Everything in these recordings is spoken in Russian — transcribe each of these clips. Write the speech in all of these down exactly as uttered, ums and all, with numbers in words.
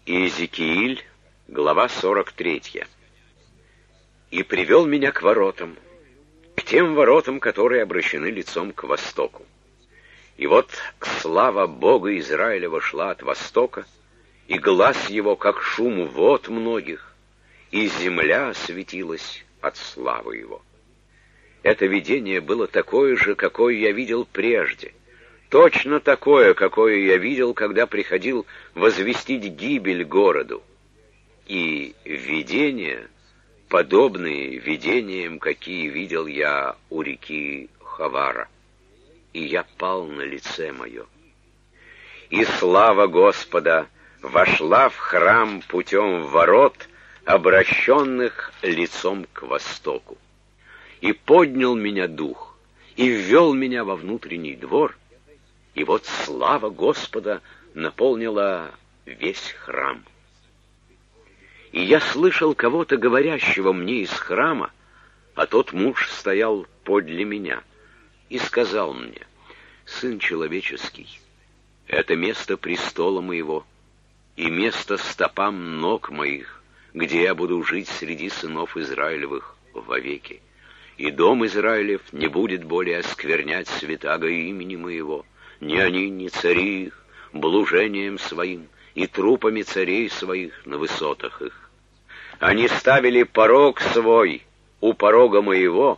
Иезекииль, глава сорок третья. «И привел меня к воротам, к тем воротам, которые обращены лицом к востоку. И вот слава Бога Израилева шла от востока, и глас его, как шум вод многих, и земля осветилась от славы его. Это видение было такое же, какое я видел прежде, точно такое, какое я видел, когда приходил возвестить гибель городу. И видения, подобные видениям, какие видел я у реки Хавара. И я пал на лице мое. И слава Господа вошла в храм путем ворот, обращенных лицом к востоку. И поднял меня дух, и ввел меня во внутренний двор, и вот слава Господа наполнила весь храм. И я слышал кого-то говорящего мне из храма, а тот муж стоял подле меня, и сказал мне: «Сын человеческий, это место престола моего и место стопам ног моих, где я буду жить среди сынов Израилевых вовеки. И дом Израилев не будет более осквернять святаго имени моего, ни они, ни цари их, блужением своим и трупами царей своих на высотах их. Они ставили порог свой у порога моего,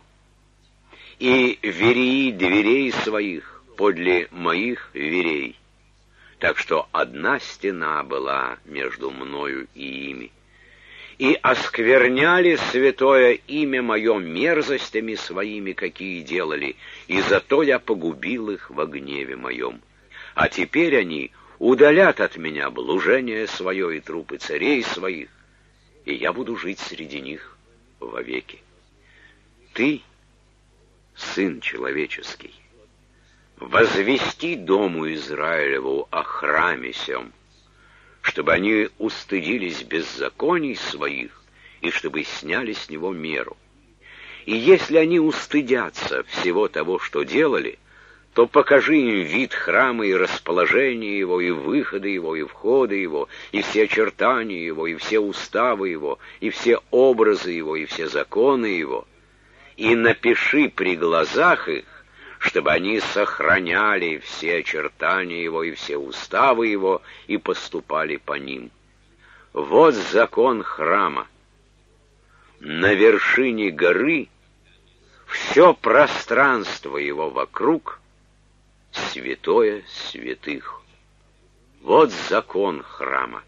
и вереи дверей своих подле моих верей. Так что одна стена была между мною и ими. И оскверняли святое имя мое мерзостями своими, какие делали, и зато я погубил их во гневе моем. А теперь они удалят от меня блужение свое и трупы царей своих, и я буду жить среди них вовеки. Ты, сын человеческий, возвести дому Израилеву о храме сем, чтобы они устыдились беззаконий своих, и чтобы сняли с него меру. И если они устыдятся всего того, что делали, то покажи им вид храма и расположение его, и выходы его, и входы его, и все очертания его, и все уставы его, и все образы его, и все законы его, и напиши при глазах их, чтобы они сохраняли все очертания его и все уставы его и поступали по ним. Вот закон храма. На вершине горы все пространство его вокруг святое святых. Вот закон храма.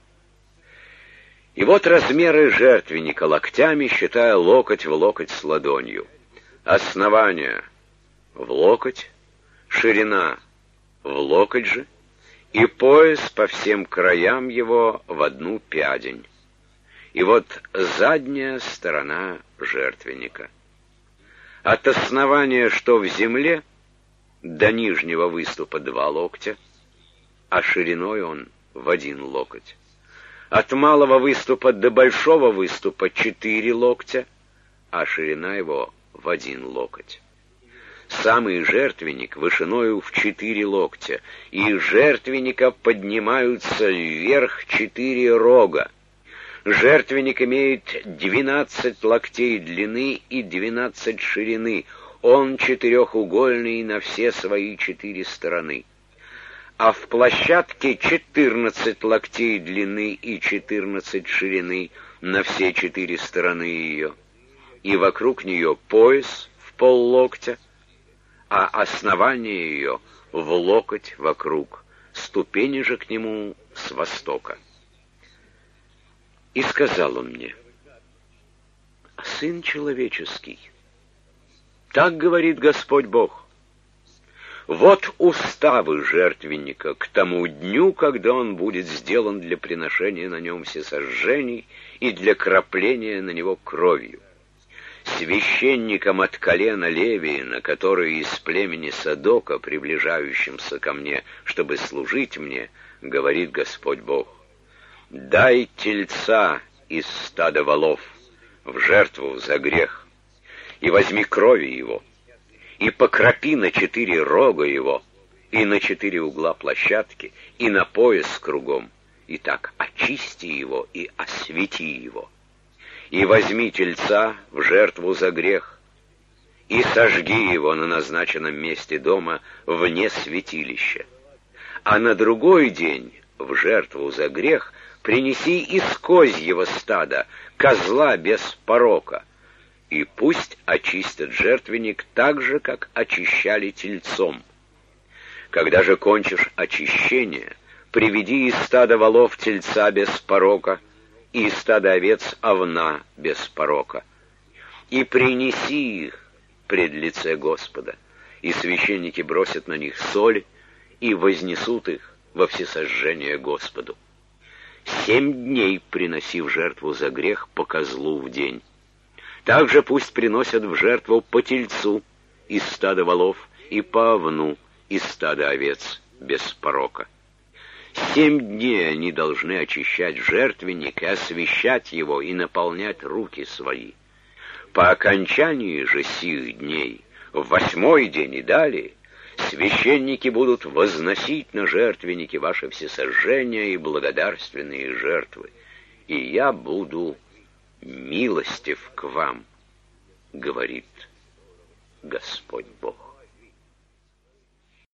И вот размеры жертвенника локтями, считая локоть в локоть с ладонью. Основание в локоть, ширина в локоть же, и пояс по всем краям его в одну пядень. И вот задняя сторона жертвенника. От основания, что в земле, до нижнего выступа два локтя, а шириной он в один локоть. От малого выступа до большого выступа четыре локтя, а ширина его в один локоть. Самый жертвенник вышиною в четыре локтя, и из жертвенника поднимаются вверх четыре рога. Жертвенник имеет двенадцать локтей длины и двенадцать ширины, он четырехугольный на все свои четыре стороны. А в площадке четырнадцать локтей длины и четырнадцать ширины на все четыре стороны ее, и вокруг нее пояс в поллоктя, а основание ее в локоть вокруг, ступени же к нему с востока. И сказал он мне: «Сын человеческий, так говорит Господь Бог, вот уставы жертвенника к тому дню, когда он будет сделан для приношения на нем всесожжений и для крапления на него кровью. Священникам от колена Левиина, которые из племени Садока, приближающимся ко мне, чтобы служить мне, говорит Господь Бог, дай тельца из стада волов в жертву за грех, и возьми крови его, и покропи на четыре рога его, и на четыре угла площадки, и на пояс кругом, Итак, очисти его и освети его. И возьми тельца в жертву за грех, и сожги его на назначенном месте дома вне святилища. А на другой день в жертву за грех принеси из козьего стада козла без порока, и пусть очистят жертвенник так же, как очищали тельцом. Когда же кончишь очищение, приведи из стада волов тельца без порока, и из стада овец овна без порока, и принеси их пред лице Господа, и священники бросят на них соль, и вознесут их во всесожжение Господу. Семь дней приноси в жертву за грех по козлу в день. Также пусть приносят в жертву по тельцу из стада волов и по овну из стада овец без порока. Семь дней они должны очищать жертвенник и освящать его, и наполнять руки свои. По окончании же сих дней, в восьмой день и далее, священники будут возносить на жертвенники ваши всесожжения и благодарственные жертвы, и я буду милостив к вам, говорит Господь Бог.